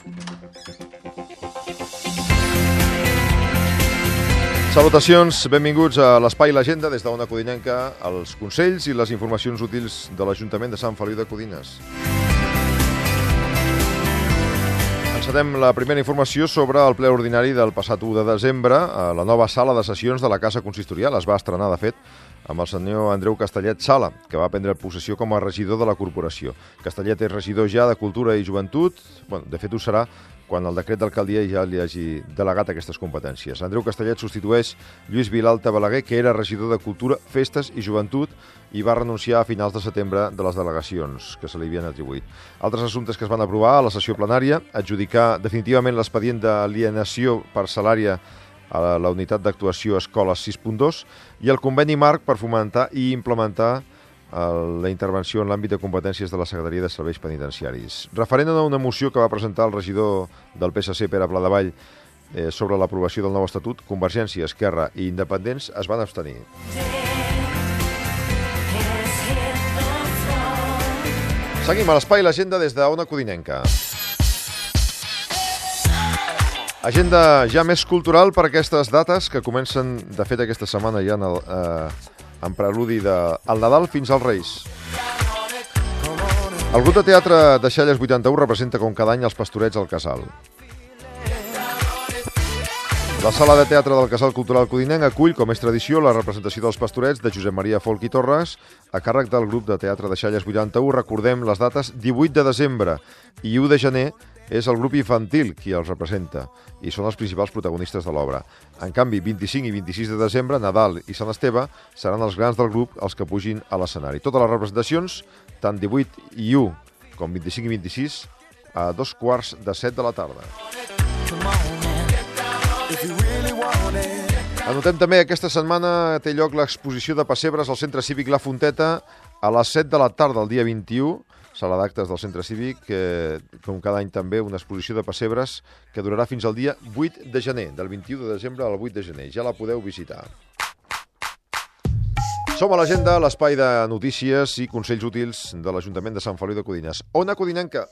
Salutacions, benvinguts a l'Espai L'Agenda des d'Ona Codinenca, els consells i les informacions útils de l'Ajuntament de Sant Feliu de Codines. Encetem la primera informació sobre el ple ordinari del passat 1 de desembre a la nova sala de sessions de la Casa Consistorial. Es va estrenar, de fet, amb el senyor Andreu Castellet Sala, que va prendre possessió com a regidor de la corporació. Castellet és regidor ja de Cultura i Joventut, de fet ho serà quan el decret d'alcaldia ja li hagi delegat aquestes competències. Andreu Castellet substitueix Lluís Vilalta Balaguer, que era regidor de Cultura, Festes i Joventut i va renunciar a finals de setembre de les delegacions que se li havien atribuït. Altres assumptes que es van aprovar a la sessió plenària: adjudicar definitivament l'expedient d'alienació parcel·lària a la unitat d'actuació Escoles 6.2 i el conveni marc per fomentar i implementar la intervenció en l'àmbit de competències de la Secretaria de Serveis Penitenciaris. Referent a una moció que va presentar el regidor del PSC, Pere Pladevall, sobre l'aprovació del nou estatut, Convergència, Esquerra i Independents es van abstenir. Seguim a l'Espai L'Agenda des d'Ona Codinenca. Agenda ja més cultural per aquestes dates que comencen, de fet, aquesta setmana ja en preludi del Nadal fins als Reis. El grup de teatre de Xalles 81 representa com cada any els Pastorets al Casal. La sala de teatre del Casal Cultural Codinenc acull, com és tradició, la representació dels Pastorets de Josep Maria Folch i Torres a càrrec del grup de teatre de Xalles 81. Recordem les dates: 18 de desembre i 1 de gener és el grup infantil qui els representa i són els principals protagonistes de l'obra. En canvi, 25 i 26 de desembre, Nadal i Sant Esteve, seran els grans del grup els que pugin a l'escenari. Totes les representacions, tant 18 i 1 com 25 i 26, a 2:15 de la tarda. Anotem també que aquesta setmana té lloc l'exposició de pessebres al Centre Cívic La Fonteta a les 7 de la tarda, el dia 21, sala d'actes del Centre Cívic, com cada any també, una exposició de pessebres que durarà fins al dia 8 de gener, del 21 de desembre al 8 de gener. Ja la podeu visitar. Som a l'Agenda, l'espai de notícies i consells útils de l'Ajuntament de Sant Feliu de Codines. Ona Codinenca.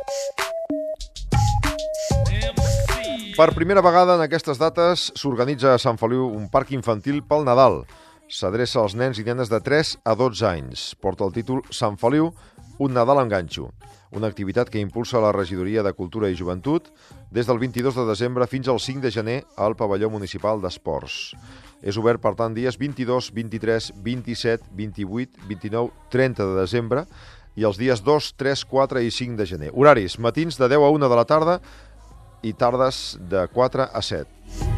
Per primera vegada en aquestes dates s'organitza a Sant Feliu un parc infantil pel Nadal. S'adreça als nens i nenes de 3 a 12 anys. Porta el títol Sant Feliu, un Nadal amb ganxo. Una activitat que impulsa la Regidoria de Cultura i Joventut des del 22 de desembre fins al 5 de gener al Pavelló Municipal d'Esports. És obert, per tant, dies 22, 23, 27, 28, 29, 30 de desembre i els dies 2, 3, 4 i 5 de gener. Horaris: matins de 10 a 1 de la tarda i tardes de 4 a 7.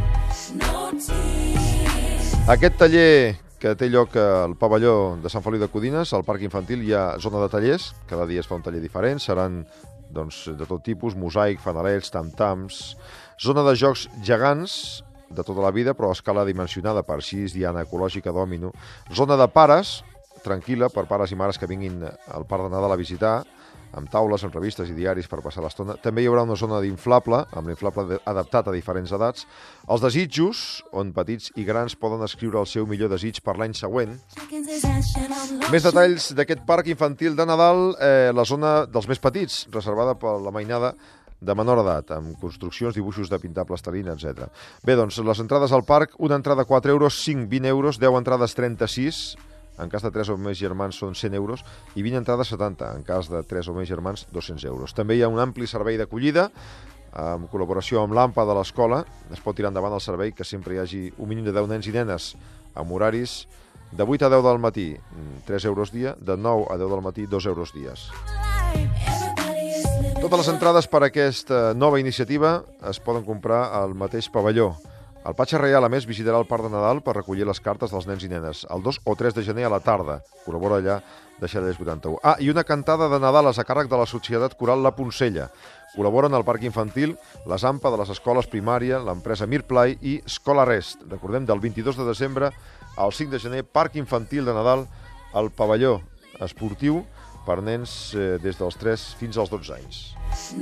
Aquest taller que té lloc al pavelló de Sant Feliu de Codines, al Parc Infantil, hi ha zona de tallers. Cada dia es fa un taller diferent. Seran de tot tipus: mosaic, fanalets, tam-tams, zona de jocs gegants de tota la vida, però a escala dimensionada per 6, diana ecològica, dòmino, zona de pares, tranquil·la, per pares i mares que vinguin al Parc de Nadal a visitar, amb taules, amb revistes i diaris per passar l'estona. També hi haurà una zona d'inflable, amb l'inflable adaptat a diferents edats. Els desitjos, on petits i grans poden escriure el seu millor desig per l'any següent. Més detalls d'aquest parc infantil de Nadal, la zona dels més petits, reservada per la mainada de menor edat, amb construccions, dibuixos de pintar plastilina, etc. Bé, doncs, les entrades al parc: una entrada 4 euros, 5, 20 euros, 10 entrades 36, en cas de 3 o més germans són 100 euros, i 20 entrades 70, en cas de 3 o més germans 200 euros. També hi ha un ampli servei d'acollida, en col·laboració amb l'AMPA de l'escola. Es pot tirar endavant el servei que sempre hi hagi un mínim de 10 nens i nenes, amb horaris de 8 a 10 del matí, 3 euros dia, de 9 a 10 del matí, 2 euros dies. Totes les entrades per a aquesta nova iniciativa es poden comprar al mateix pavelló. El Patge Reial, a més, visitarà el Parc de Nadal per recollir les cartes dels nens i nenes el 2 o 3 de gener a la tarda. Col·labora allà de Xalles 81. I una cantada de Nadales a càrrec de la Societat Coral La Poncella. Col·laboren al Parc Infantil les AMPA de les escoles primària, l'empresa Mirplay i Escola Rest. Recordem, del 22 de desembre al 5 de gener, Parc Infantil de Nadal al pavelló esportiu per nens des dels 3 fins als 12 anys.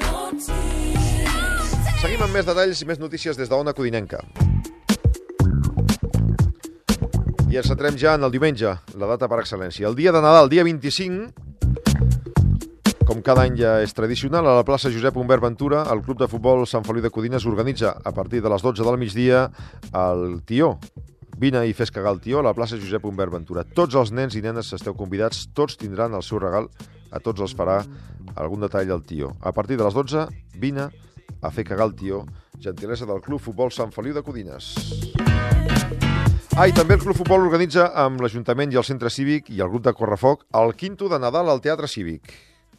Seguim amb més detalls i més notícies des d'Ona Codinenca. I ens centrem ja en el diumenge, la data per excel·lència. El dia de Nadal, dia 25, Com cada any ja és tradicional, a la plaça Josep Humbert Ventura, el Club de Futbol Sant Feliu de Codines organitza a partir de les 12 del migdia el Tió. Vine i fes cagar el Tió a la plaça Josep Humbert Ventura. Tots els nens i nenes esteu convidats, tots tindran el seu regal, a tots els farà algun detall al Tió. A partir de les 12, vine a fer cagar el Tió, gentilesa del Club Futbol Sant Feliu de Codines. I també el Club Futbol organitza amb l'Ajuntament i el Centre Cívic i el grup de Correfoc el quinto de Nadal al Teatre Cívic.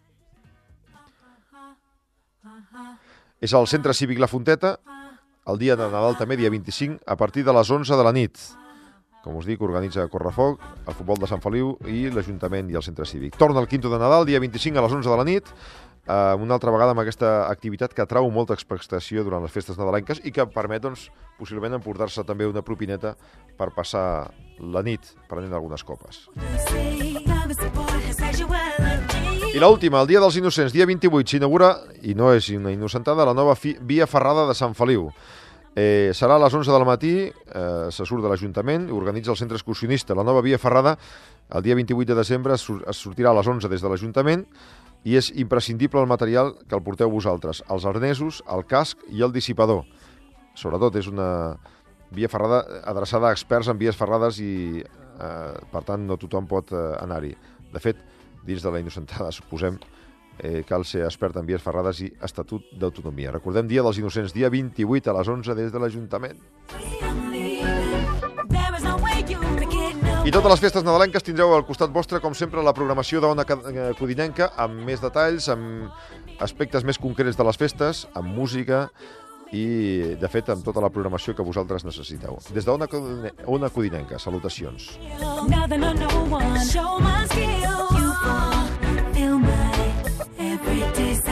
És al Centre Cívic La Fonteta, el dia de Nadal també, dia 25, a partir de les 11 de la nit. Com us dic, organitza Correfoc, el Futbol de Sant Feliu i l'Ajuntament i el Centre Cívic. Torna el quinto de Nadal, dia 25 a les 11 de la nit, una altra vegada amb aquesta activitat que atrau molta expectació durant les festes nadalenques i que permet, doncs, possiblement emportar-se també una propineta per passar la nit prenent algunes copes. I l'última, el Dia dels Innocents, dia 28, s'inaugura, i no és una innocentada, la nova via ferrada de Sant Feliu. Serà a les 11 del matí, se surt de l'Ajuntament i organitza el centre excursionista. La nova via ferrada, el dia 28 de desembre, es sortirà a les 11 des de l'Ajuntament i és imprescindible el material que el porteu vosaltres, els arnesos, el casc i el dissipador. Sobretot és una via ferrada adreçada a experts en vies ferrades i, per tant, no tothom pot anar-hi. De fet, dins de la innocentada, suposem, cal ser expert en vies ferrades i estatut d'autonomia. Recordem, Dia dels Innocents, dia 28 a les 11 des de l'Ajuntament. I totes les festes nadalenques tindreu al costat vostre, com sempre, la programació d'Ona Codinenca, amb més detalls, amb aspectes més concrets de les festes, amb música i, de fet, amb tota la programació que vosaltres necessiteu. Des d'Ona Codinenca, salutacions. Feel my every day.